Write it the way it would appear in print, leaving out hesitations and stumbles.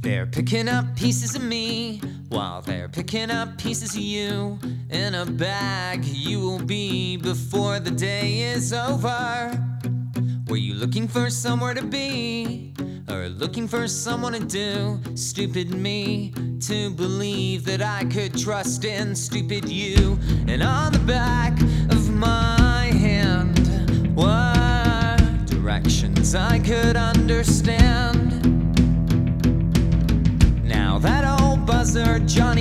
They're picking up pieces of me while they're picking up pieces of you. In a bag you will be before the day is over. Were you looking for somewhere to be, or looking for someone to do? Stupid me to believe that I could trust in stupid you. And on the back of my hand were directions I could understand. Now that old buzzard John